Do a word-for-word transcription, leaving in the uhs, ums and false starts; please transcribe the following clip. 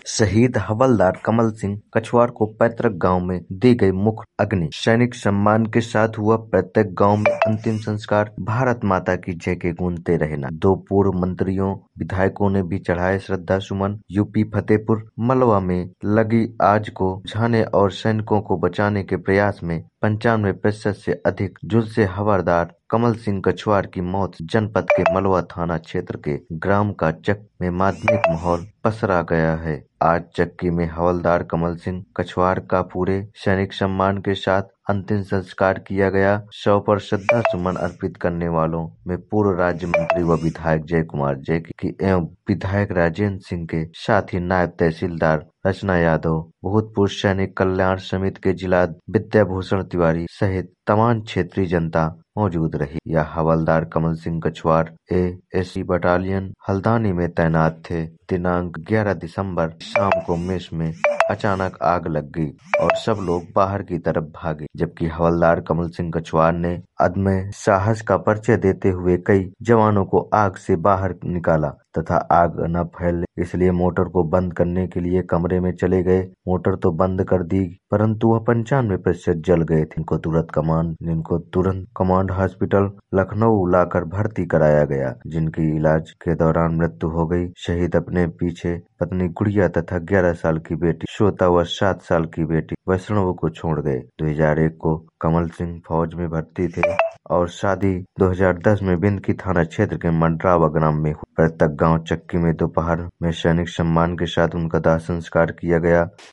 शहीद हवलदार कमल सिंह कछवार को पैतृक गांव में दी गई मुख्य अग्नि। सैनिक सम्मान के साथ हुआ प्रत्येक गांव में अंतिम संस्कार। भारत माता की जय के गूंजते रहे ना। दो पूर्व मंत्रियों विधायकों ने भी चढ़ाए श्रद्धा सुमन। यूपी फतेहपुर मलवा में लगी आग को बुझाने और सैनिकों को बचाने के प्रयास में पंचानवे प्रतिशत से अधिक झुलसे हवलदार कमल सिंह कछवार की मौत। जनपद के मलवा थाना क्षेत्र के ग्राम का चक में मातमी माहौल पसरा गया है। आज चक्की में हवलदार कमल सिंह कछवार का पूरे सैनिक सम्मान के साथ अंतिम संस्कार किया गया। शव पर श्रद्धा सुमन अर्पित करने वालों में पूर्व राज्य मंत्री व विधायक जय कुमार जय की एवं विधायक राजेंद्र सिंह के साथ ही नायब तहसीलदार रचना यादव, भूतपूर्व सैनिक कल्याण समिति के जिला विद्याभूषण तिवारी सहित तमाम क्षेत्रीय जनता मौजूद रही। यह हवलदार Kamal Singh Kachhwar A S C battalion Haldwani में तैनात थे। दिनांक ग्यारह दिसंबर शाम को मेस में अचानक आग लग गई और सब लोग बाहर की तरफ भागे, जबकि हवलदार कमल सिंह कछवार ने अदम्य साहस का परिचय देते हुए कई जवानों को आग से बाहर निकाला तथा आग न फैले इसलिए मोटर को बंद करने के लिए कमरे में चले गए। मोटर तो बंद कर दी परंतु वह पंचानवे प्रतिशत जल गए थे। इनको तुरंत कमांड इनको तुरंत कमांड हॉस्पिटल लखनऊ लाकर भर्ती कराया गया, जिनकी इलाज के दौरान मृत्यु हो गई। शहीद अपने पीछे पत्नी गुड़िया तथा ग्यारह साल की बेटी श्वेता व सात साल की बेटी वैष्णव को छोड़ गए। दो हज़ार एक को कमल सिंह फौज में भर्ती थे और शादी दो हज़ार दस में बिंदकी थाना क्षेत्र के मंडरावा ग्राम में हुई। प्रत्येक गांव चक्की में दोपहर में सैनिक सम्मान के साथ उनका दाह संस्कार किया गया।